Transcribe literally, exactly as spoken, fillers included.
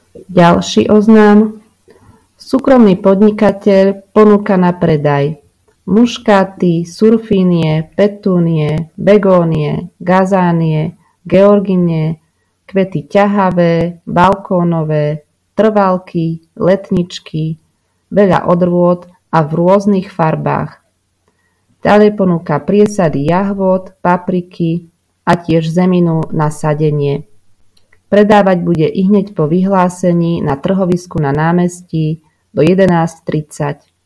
Ďalší oznám. Súkromný podnikateľ ponúka na predaj muškáty, surfínie, petúnie, begónie, gazánie, georginie, kvety ťahavé, balkónové, trvalky, letničky, veľa odrôd a v rôznych farbách. Ďalej ponúka priesady jahôd, papriky a tiež zeminu na sadenie. Predávať bude ihneď po vyhlásení na trhovisku na námestí do jedenásť tridsať.